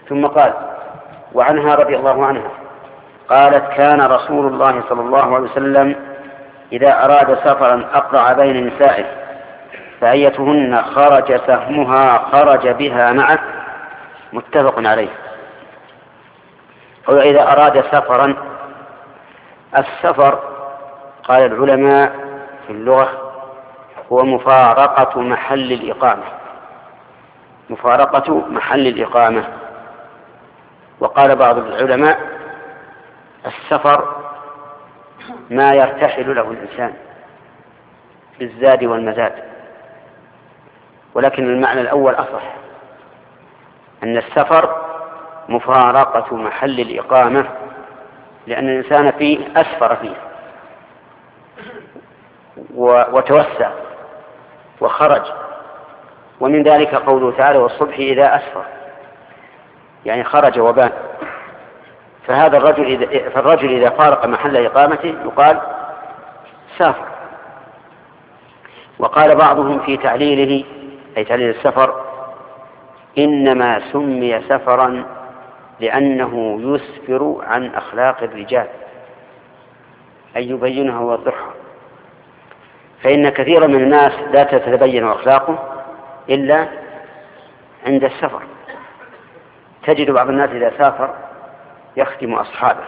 ثم قال: وعنها رضي الله عنها قالت: كان رسول الله صلى الله عليه وسلم إذا أراد سفرا أقرع بين نسائه، فأيتهن خرج سهمها خرج بها معه، متفق عليه. وإذا أراد سفرا، السفر قال العلماء في اللغة هو مفارقة محل الإقامة، مفارقة محل الإقامة. وقال بعض العلماء: السفر ما يرتحل له الإنسان بالزاد والمزاد، ولكن المعنى الأول أصح، أن السفر مفارقة محل الإقامة، لأن الإنسان فيه أسفر فيه وتوسع وخرج. ومن ذلك قوله تعالى: والصبح إذا أسفر، يعني خرج وبان. فهذا الرجل إذا فارق محل إقامته يقال سافر. وقال بعضهم في تعليله، أي تعليل السفر: إنما سمي سفرا لأنه يسفر عن أخلاق الرجال، أي يبينها ويوضحها. فإن كثيرا من الناس لا تتبين أخلاقه إلا عند السفر. تجد بعض الناس إذا سافر يخدم أصحابه،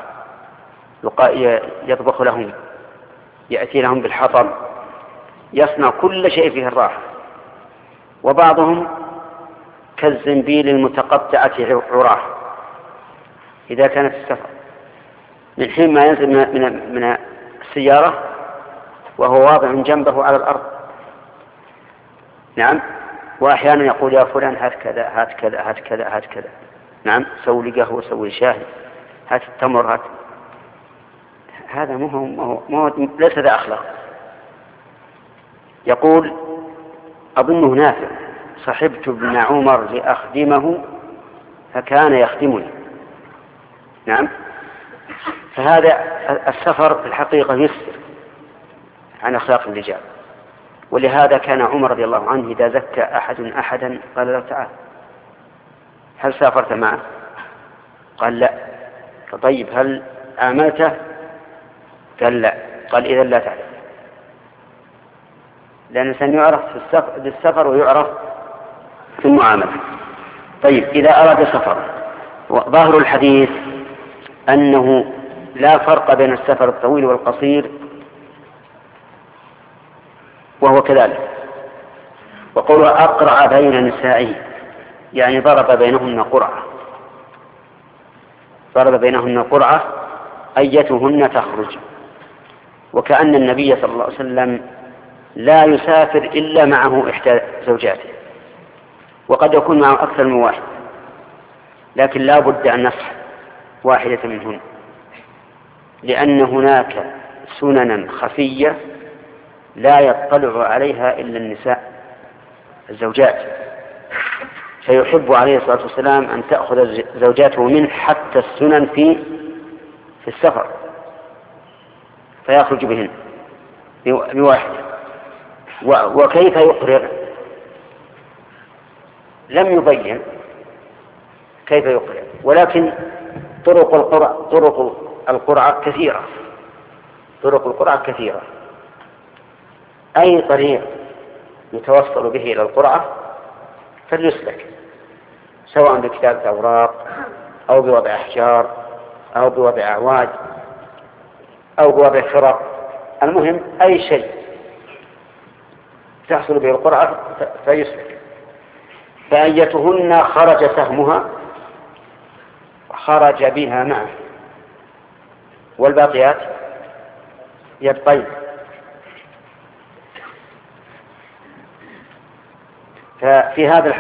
يطبخ لهم، يأتي لهم بالحطب، يصنع كل شيء فيه الراحة. وبعضهم كالزنبيل المتقطعة عراه إذا كانت السفر، من حين ما ينزل من السيارة وهو واضع جنبه على الأرض. نعم. وأحيانا يقول: يا فلان هات كذا هات كذا هات كذا هات كذا. نعم، سوي لي قهوة، سوي لي شاي، هات التمر، هات. هذا ليس ذا أخلاق. يقول أظنه نافع: صحبت ابن عمر لأخدمه فكان يخدمني. نعم. فهذا السفر في الحقيقة يسفر عن أخلاق الرجال. ولهذا كان عمر رضي الله عنه إذا زكى أحدا قال له: تعال، هل سافرت معه؟ قال: لا. طيب هل عاملته؟ قال: لا. قال: إذا لا تعرف، لأن الإنسان يعرف بالسفر ويعرف في المعاملة. طيب، إذا أراد سفر، ظاهر الحديث أنه لا فرق بين السفر الطويل والقصير، وهو كذلك. وقوله أقرع بين نسائه يعني ضرب بينهن قرعة، ضرب بينهن قرعة أيتهن تخرج. وكأن النبي صلى الله عليه وسلم لا يسافر إلا معه إحدى زوجاته، وقد يكون معه أكثر من واحد، لكن لا بد أن نصح واحدة منهن، لأن هناك سننا خفية لا يطلع عليها إلا النساء الزوجات، فيحب عليه الصلاة والسلام أن تأخذ زوجاته منه حتى السنن في السفر، فيخرج بهن بواحد. وكيف يقرر لم يبين كيف يقرر، ولكن طرق القرعة كثيرة، طرق القرعة كثيرة. أي طريق يتوصل به إلى القرعة فليسلك، سواء بكتابة أوراق أو بوضع أحجار أو بوضع أعواد أو بوضع فرق، المهم أي شيء تحصل به القرعة فيسلك. فأيتهن خرج سهمها خرج بها معه، والباقيات يبقين. ففي هذا